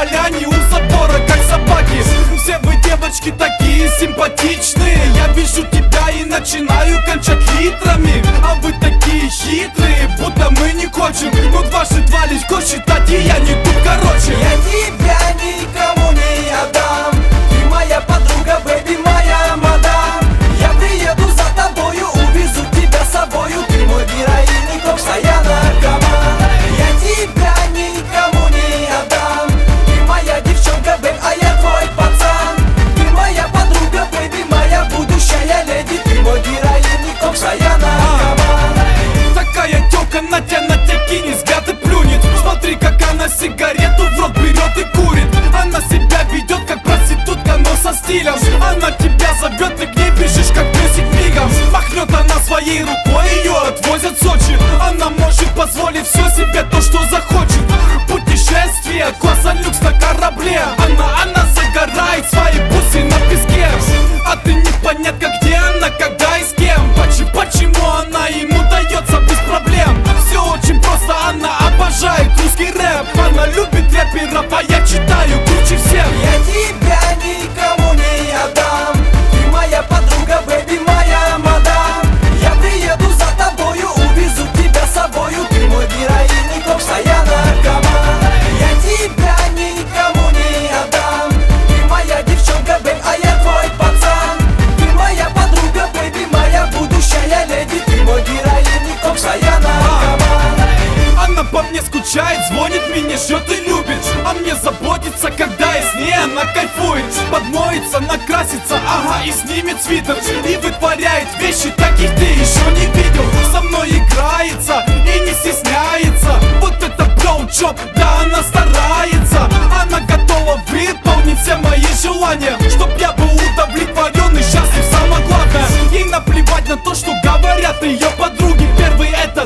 поляне у забора, как собаки. Все вы, девочки, такие симпатичные. Я вижу тебя и начинаю кончать литрами. А вы такие хитрые, будто мы не хочем. Но дважды два легко считать, и я не тут, короче. Я тебя никому не отдам. Ты моя подруга, бэби, моя мадам. Я приеду за тобою, увезу тебя с собою. Ты мой героин и постоянно наркоман. Я тебя никому не отдам. Ты моя девчонка, бэб, а я твой пацан. Ты моя подруга, бэби, моя будущая леди. Ты мой героин и постоянно наркоман. Такая тёлка на тебя кинет, взгляд и плюнет. Смотри, как она сигарету в рот берет и курит. Она себя ведет как проститутка, но со стилем. Она тебя зовет, ты к ней бежишь, как песик мигом. Махнет она своей рукой, ее отвозят в Сочи. Она может позволить все себе то, что захочет. Путешествие, класса люкс на корабле. Она загорает свои бусы на песке. А ты непонятно, где она, когда и с кем. Почему она ему дается без проблем? Все очень просто, она обожает русский рэп. Она любит рэперов, а я читаю круче всех. Я тебя никому не отдам. Ты моя подруга, бэби, моя мадам. Я приеду за тобою, увезу тебя с собою. Ты мой героин и постоянно наркоман. Я тебя никому не отдам. Ты моя девчонка, бэб, а я твой пацан. Ты моя подруга, бэби, моя будущая леди. Ты мой героин и постоянно наркоман. Она по мне скучает, звонит, меня ждет и любит. А мне заботится, когда я с ней, она кайфует. Подмоется, накрасится, ага, и снимет свитер. И вытворяет вещи, таких ты еще не видел. Со мной играется и не стесняется. Вот это броучоп, да, она старается. Она готова выполнить все мои желания, чтоб я был удовлетворен и счастлив, самое главное. Ей наплевать на то, что говорят ее подруги. Первый этот: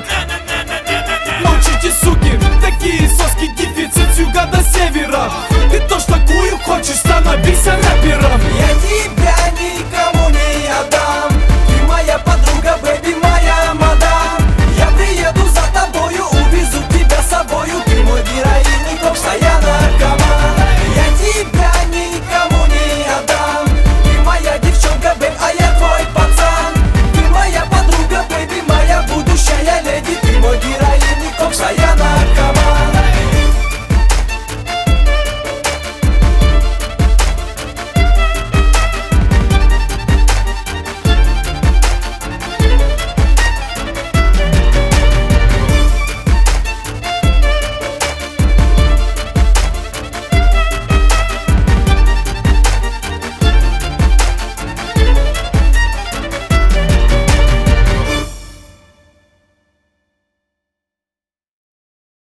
молчите, суки, такие соски, дефицит с юга до севера. Ты тоже такую хочешь, становись рэпером.